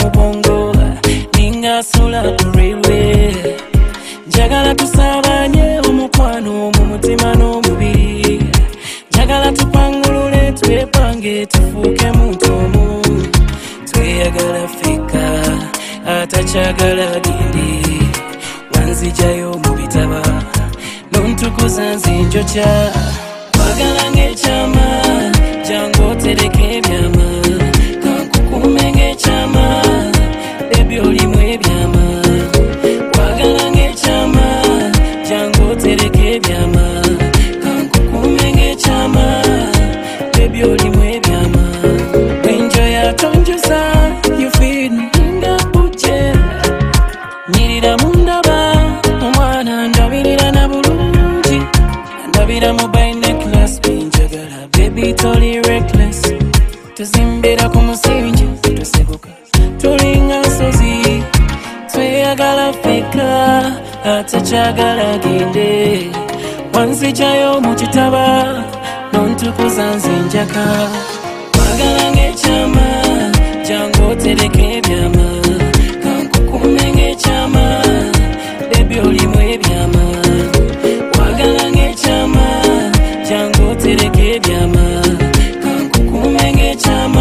mu bwongo ninga sula ku railway. Njagala tusabanye omukwano mu mutima n'omubiri. Njagala tupangulule twepange tufuuke muntu omu. Tweyagala ffekka atakyagala gindi. Wanzijayo mu bitaba nontukuza nze njokya. Wagala ng'ekyama jangu otereke ebyama. Kankukuume ng'ekyama baby olimu ebyama. Wagala ng'ekyama jangu otereke ebyama. Kankukuume ng'ekyama baby olimu ebyama. Enjoya tonjusa you feed me nga buje. Nyirira mundaba omwana ndabirira na bulungi. Ndabira mobile necklace binjagala baby toli reckless. Tuzimbira ku musingi tuseguka tulinga nsozi. Tweyagala ffekka atakyagala gende. Wanzijayo mu kitaba nontukuza nze njaka. Wagala ng'ekyama jangu otereke ebyama. Kankukuume ng'ekyama baby olimu ebyama. Wagala ng'ekyama jangu otereke ebyama. Kankukuume ng'ekyama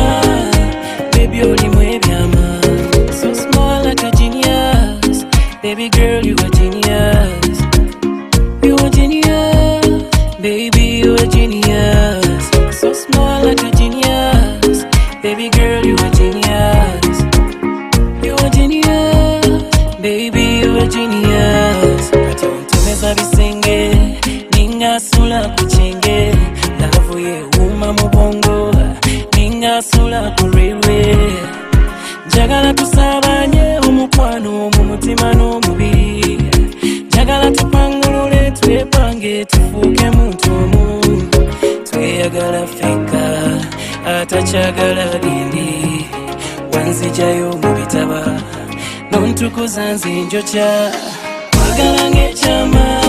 baby olimu ebyama. So small like a genius, baby girl you a genius. You a genius, baby you a genius. So small like a genius, baby girl you a genius. You a genius, baby you a genius. Katontemeza bisenge ninga sula ku kyenge. Love ye wuma mu bwongo ninga sula ku railway. Njagala tusabanye omukwano mu mutima n'omubiri. Njagala tupangulule twepange tufuuke muntu omu. Tweyagala ffekka atakyagala gindi. Wanzijayo mu bitaba nontukuza nze njokya. Wagala ng'ekyama